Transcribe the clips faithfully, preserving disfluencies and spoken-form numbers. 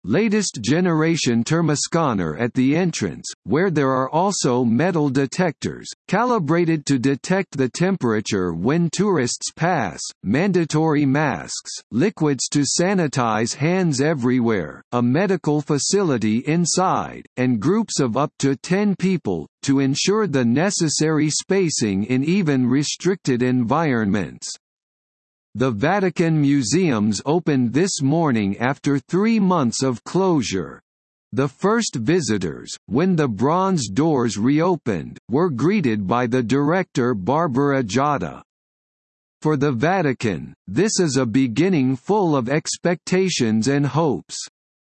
latest generation thermoscanner at the entrance, where there are also metal detectors, calibrated to detect the temperature when tourists pass, mandatory masks, liquids to sanitize hands everywhere, a medical facility inside, and groups of up to ten people, to ensure the necessary spacing in even restricted environments. The Vatican Museums opened this morning after three months of closure. The first visitors, when the bronze doors reopened, were greeted by the director Barbara Giotta. For the Vatican, this is a beginning full of expectations and hopes.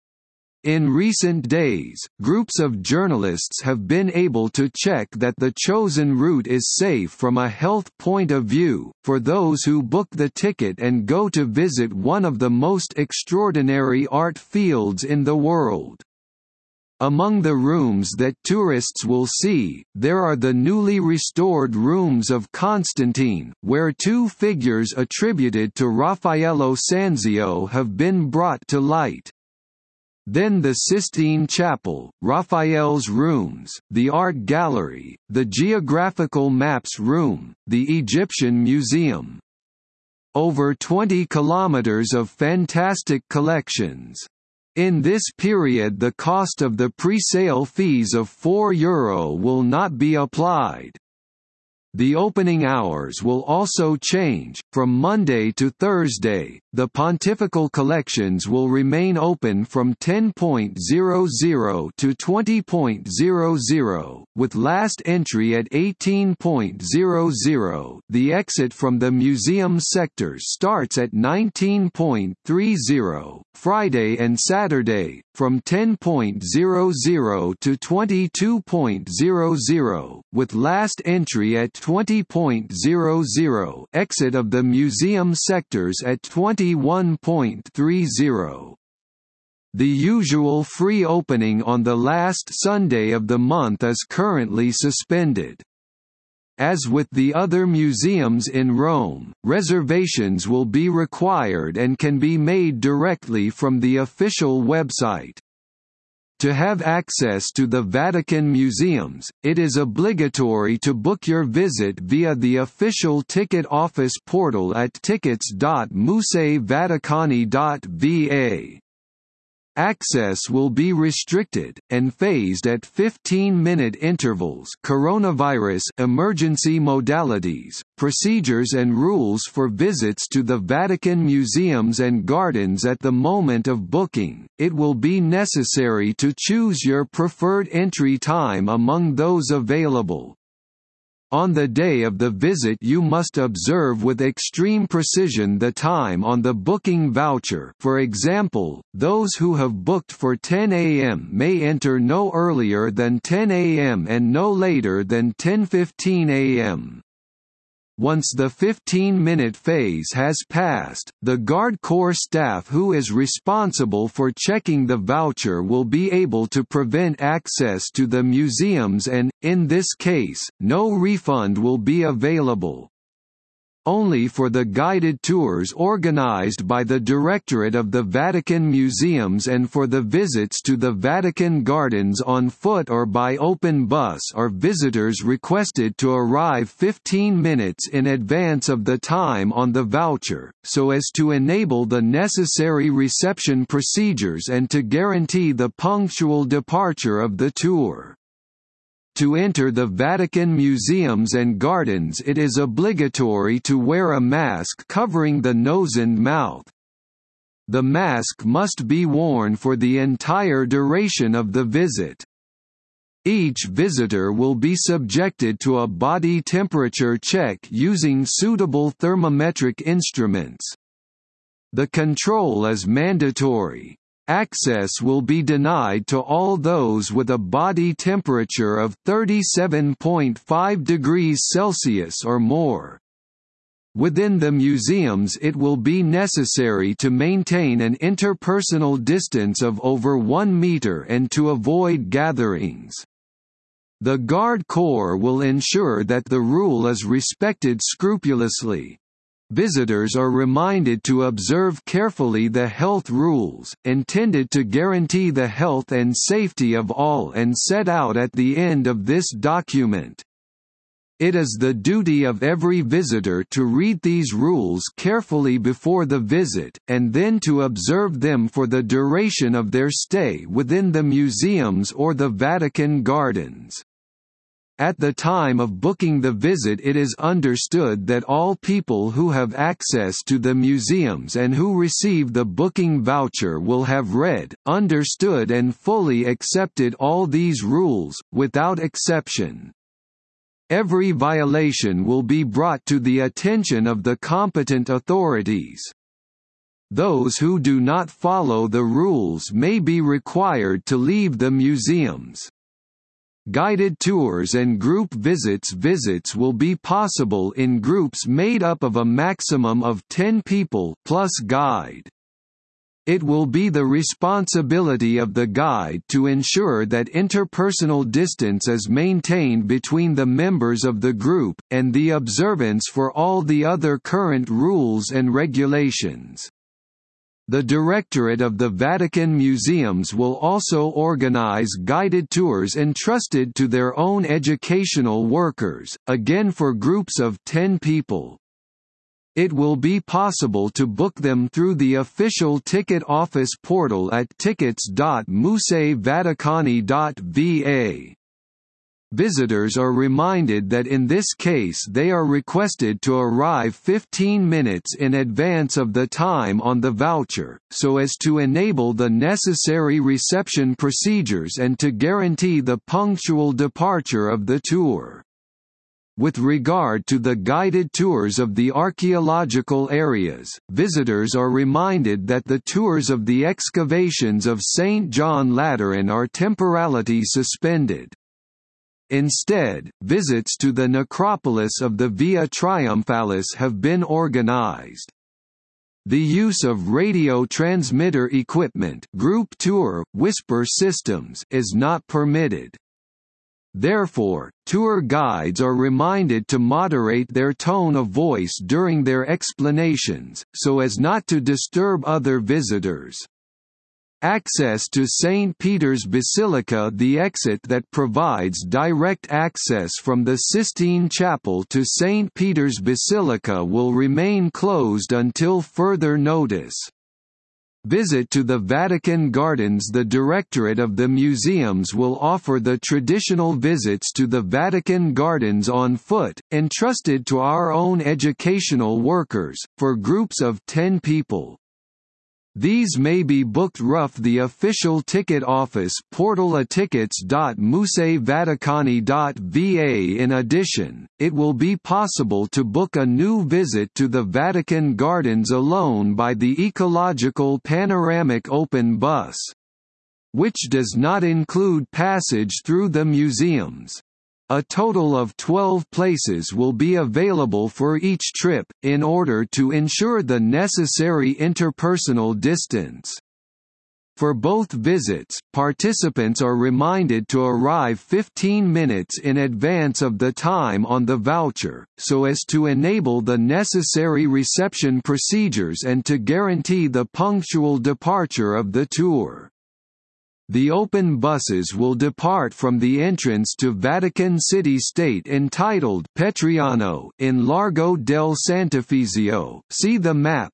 In recent days, groups of journalists have been able to check that the chosen route is safe from a health point of view, for those who book the ticket and go to visit one of the most extraordinary art fields in the world. Among the rooms that tourists will see, there are the newly restored rooms of Constantine, where two figures attributed to Raffaello Sanzio have been brought to light. Then the Sistine Chapel, Raphael's rooms, the Art Gallery, the Geographical Maps Room, the Egyptian Museum. Over twenty kilometers of fantastic collections. In this period the cost of the pre-sale fees of four euro will not be applied. The opening hours will also change. From Monday to Thursday, the pontifical collections will remain open from ten hundred to twenty hundred, with last entry at eighteen hundred. The exit from the museum sectors starts at nineteen thirty, Friday and Saturday, from ten hundred to twenty-two hundred, with last entry at twenty hundred, exit of the museum sectors at twenty-one thirty. The usual free opening on the last Sunday of the month is currently suspended. As with the other museums in Rome, reservations will be required and can be made directly from the official website. To have access to the Vatican Museums, it is obligatory to book your visit via the official ticket office portal at tickets dot musei vaticani dot v a. Access will be restricted, and phased at fifteen-minute intervals. Coronavirus emergency modalities, procedures and rules for visits to the Vatican Museums and Gardens. At the moment of booking, it will be necessary to choose your preferred entry time among those available. On the day of the visit you must observe with extreme precision the time on the booking voucher. For example, those who have booked for ten A M may enter no earlier than ten A M and no later than ten fifteen A M Once the fifteen-minute phase has passed, the Garde Corps staff who is responsible for checking the voucher will be able to prevent access to the museums and, in this case, no refund will be available. Only for the guided tours organized by the Directorate of the Vatican Museums and for the visits to the Vatican Gardens on foot or by open bus are visitors requested to arrive fifteen minutes in advance of the time on the voucher, so as to enable the necessary reception procedures and to guarantee the punctual departure of the tour. To enter the Vatican Museums and Gardens it is obligatory to wear a mask covering the nose and mouth. The mask must be worn for the entire duration of the visit. Each visitor will be subjected to a body temperature check using suitable thermometric instruments. The control is mandatory. Access will be denied to all those with a body temperature of thirty-seven point five degrees Celsius or more. Within the museums it will be necessary to maintain an interpersonal distance of over one meter and to avoid gatherings. The Garde Corps will ensure that the rule is respected scrupulously. Visitors are reminded to observe carefully the health rules, intended to guarantee the health and safety of all and set out at the end of this document. It is the duty of every visitor to read these rules carefully before the visit, and then to observe them for the duration of their stay within the museums or the Vatican Gardens. At the time of booking the visit, it is understood that all people who have access to the museums and who receive the booking voucher will have read, understood and fully accepted all these rules, without exception. Every violation will be brought to the attention of the competent authorities. Those who do not follow the rules may be required to leave the museums. Guided tours and group visits Visits will be possible in groups made up of a maximum of ten people plus guide. It will be the responsibility of the guide to ensure that interpersonal distance is maintained between the members of the group, and the observance for all the other current rules and regulations. The Directorate of the Vatican Museums will also organize guided tours entrusted to their own educational workers, again for groups of ten people. It will be possible to book them through the official ticket office portal at tickets dot musei vaticani dot v a. Visitors are reminded that in this case they are requested to arrive fifteen minutes in advance of the time on the voucher, so as to enable the necessary reception procedures and to guarantee the punctual departure of the tour. With regard to the guided tours of the archaeological areas, visitors are reminded that the tours of the excavations of Saint John Lateran are temporarily suspended. Instead, visits to the necropolis of the Via Triumphalis have been organized. The use of radio transmitter equipment, group tour, whisper systems, is not permitted. Therefore, tour guides are reminded to moderate their tone of voice during their explanations, so as not to disturb other visitors. Access to Saint Peter's Basilica The exit that provides direct access from the Sistine Chapel to Saint Peter's Basilica will remain closed until further notice. Visit to the Vatican Gardens. The Directorate of the Museums will offer the traditional visits to the Vatican Gardens on foot, entrusted to our own educational workers, for groups of ten people. These may be booked rough the official ticket office portal at tickets dot musei vaticani dot v a. In addition, it will be possible to book a new visit to the Vatican Gardens alone by the ecological panoramic open bus, which does not include passage through the museums. A total of twelve places will be available for each trip, in order to ensure the necessary interpersonal distance. For both visits, participants are reminded to arrive fifteen minutes in advance of the time on the voucher, so as to enable the necessary reception procedures and to guarantee the punctual departure of the tour. The open buses will depart from the entrance to Vatican City State entitled Petriano in Largo del Sant'Efisio. See the map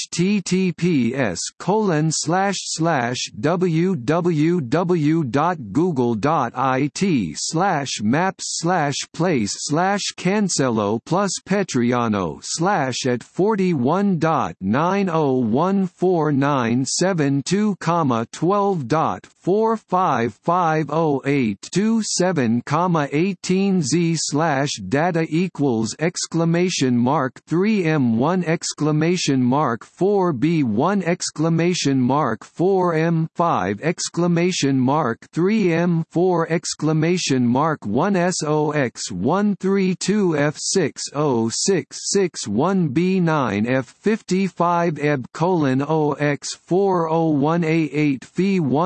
https colon slash slash www.google.it slash maps slash place slash Cancello plus Petriano slash at forty-one dot nine zero one four nine seven two comma twelve dot four five five zero eight two seven comma eighteen z slash data equals exclamation mark three m one exclamation mark four b one exclamation mark four m five exclamation mark three m four exclamation mark one s o x one three two f six zero six six one b nine f fifty-five eb colon o x four zero one a eight phi one fa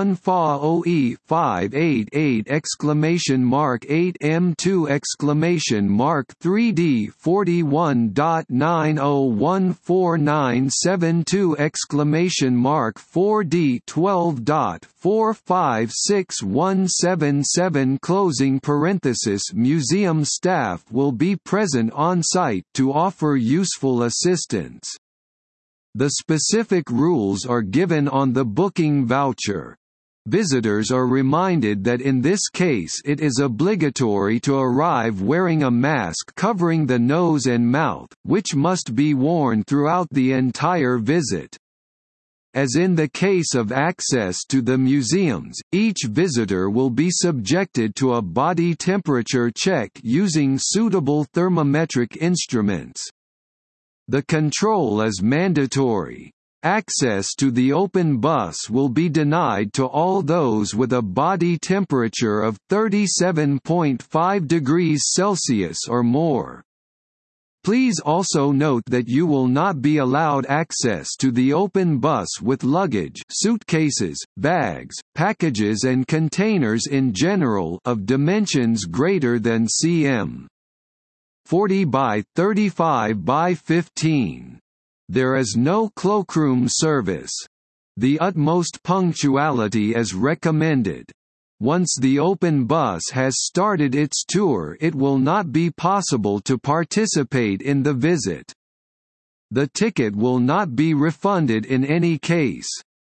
A O E five eight eight exclamation mark eight M two exclamation mark three D forty-one dot nine oh one four nine seven two exclamation mark four D twelve dot four five six one seven seven closing parenthesis. Museum staff will be present on site to offer useful assistance. The specific rules are given on the booking voucher. Visitors are reminded that in this case it is obligatory to arrive wearing a mask covering the nose and mouth, which must be worn throughout the entire visit. As in the case of access to the museums, each visitor will be subjected to a body temperature check using suitable thermometric instruments. The control is mandatory. Access to the open bus will be denied to all those with a body temperature of thirty-seven point five degrees Celsius or more. Please also note that you will not be allowed access to the open bus with luggage, suitcases, bags, packages and containers in general of dimensions greater than centimeters forty by thirty-five by fifteen. There is no cloakroom service. The utmost punctuality is recommended. Once the open bus has started its tour, it will not be possible to participate in the visit. The ticket will not be refunded in any case.